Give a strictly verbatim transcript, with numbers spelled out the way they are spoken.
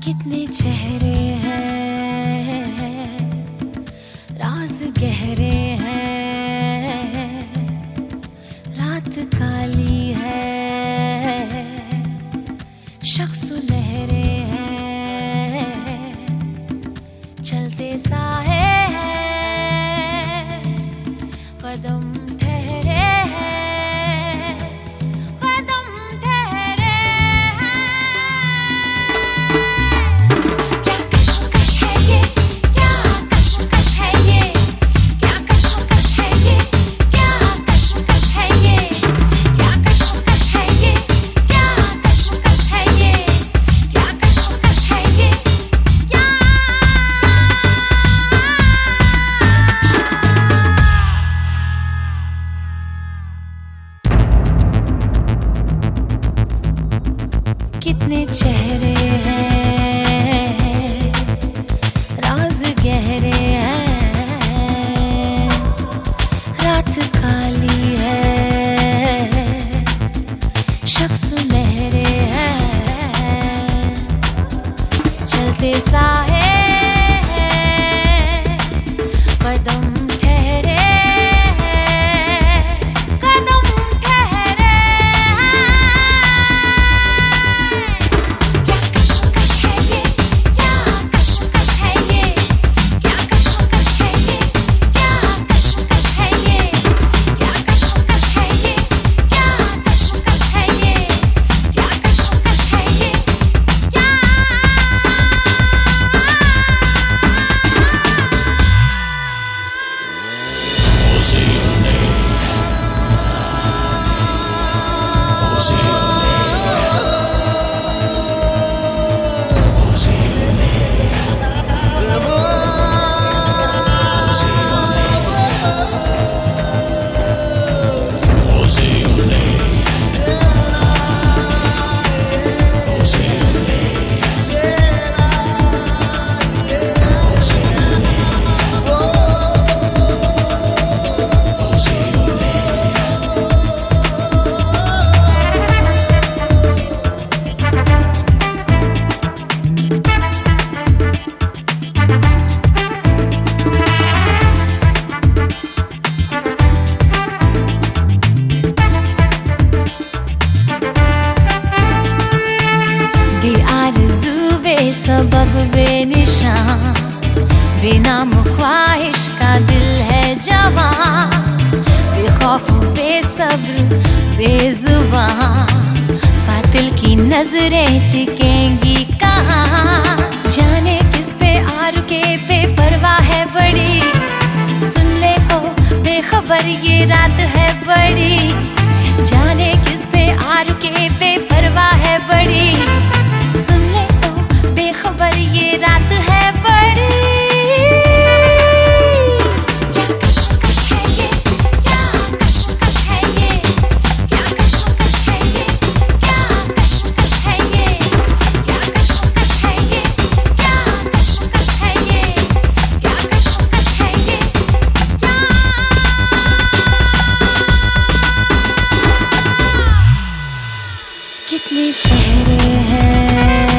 कितने चेहरे हैं, राज गहरे हैं, रात काली है, शख्स सुनहरे हैं, चलते साए हैं, कदम ठहरे हैं, कदम ठहरे हैं। क्या कश्मकश है ये, क्या कश्मकश है ये, क्या कश्मकश है ये, क्या कश्मकश है ये, क्या कश्मकश है ये, क्या कश्मकश है ये, क्या कश्मकश है ये, क्या कितने चेहरे हैं, राज गहरे हैं, रात काली है, शख्स सुनहरे हैं, चलते साए हैं, कदम ठहरे हैं, कदम ठहरे हैं। क्या कश्मकश है ये, क्या कश्मकश है ये, क्या कश्मकश है ये, क्या कश्मकश है ये, क्या कश्मकश है ये, क्या कश्मकश है ये, क्या कश्मकश है ये, क्या सबब बेनिशान, बेनाम ख्वाहिश का दिल है जवां, बेखौफ बेसब्र बेजुबां, कातिल की नजरें टिकेंगी कहाँ, जाने किस पे आर के बेपरवाह है बड़ी, सुन ले ओ बेखबर ये रात है बड़ी, जाने किस पे आर के बेपरवाह है बड़ी, सुन ले बेखबर ये रात है बड़ी। क्या कश्मकश है ये, क्या कश्मकश है ये, क्या कश्मकश है ये, क्या कश्मकश है ये, क्या कश्मकश है ये, क्या कश्मकश है ये, क्या कश्मकश है ये, क्या कितने चेहरे हैं,